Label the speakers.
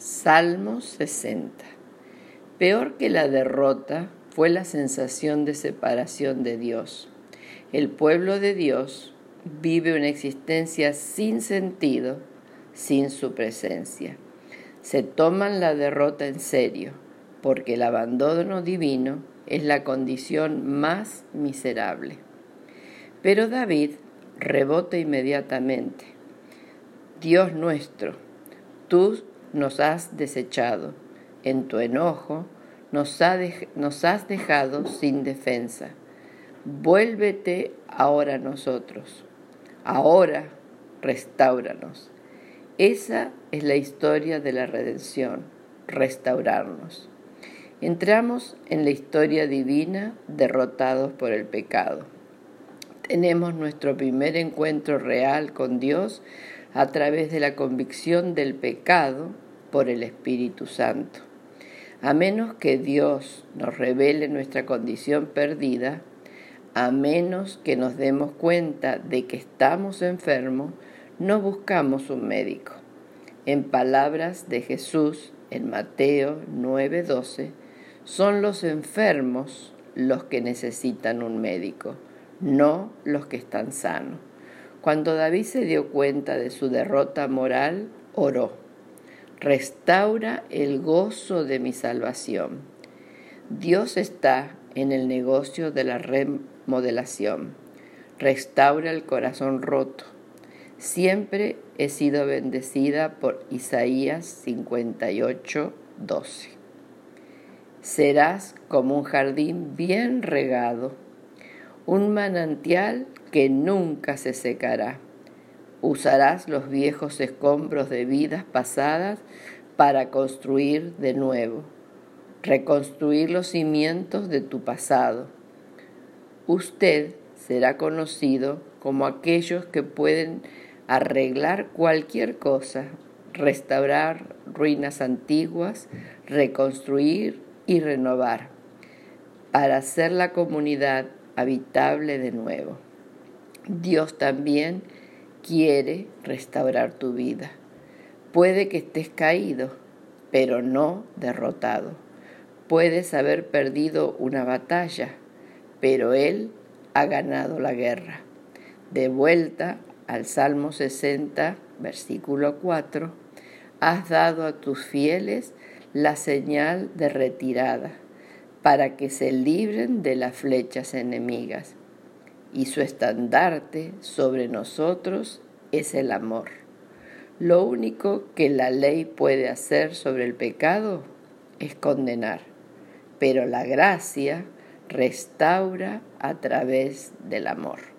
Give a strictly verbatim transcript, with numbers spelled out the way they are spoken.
Speaker 1: Salmo sesenta. Peor que la derrota fue la sensación de separación de Dios. El pueblo de Dios vive una existencia sin sentido, sin su presencia. Se toman la derrota en serio, porque el abandono divino es la condición más miserable. Pero David rebota inmediatamente. Dios nuestro, tú nos has desechado. En tu enojo nos, ha de, nos has dejado sin defensa. Vuélvete ahora a nosotros. Ahora restáuranos. Esa es la historia de la redención, restaurarnos. Entramos en la historia divina derrotados por el pecado. Tenemos nuestro primer encuentro real con Dios a través de la convicción del pecado por el Espíritu Santo. A menos que Dios nos revele nuestra condición perdida, a menos que nos demos cuenta de que estamos enfermos, no buscamos un médico. En palabras de Jesús en Mateo nueve doce, son los enfermos los que necesitan un médico, no los que están sanos. Cuando David se dio cuenta de su derrota moral, oró: restaura el gozo de mi salvación. Dios está en el negocio de la remodelación. Restaura el corazón roto. Siempre he sido bendecida por Isaías cincuenta y ocho doce. Serás como un jardín bien regado, un manantial que nunca se secará. Usarás los viejos escombros de vidas pasadas para construir de nuevo, reconstruir los cimientos de tu pasado. Usted será conocido como aquellos que pueden arreglar cualquier cosa, restaurar ruinas antiguas, reconstruir y renovar, para hacer la comunidad habitable de nuevo. Dios también quiere restaurar tu vida. Puede que estés caído, pero no derrotado. Puedes haber perdido una batalla, pero Él ha ganado la guerra. De vuelta al Salmo sesenta, versículo cuatro, has dado a tus fieles la señal de retirada, para que se libren de las flechas enemigas. Y su estandarte sobre nosotros es el amor. Lo único que la ley puede hacer sobre el pecado es condenar, pero la gracia restaura a través del amor.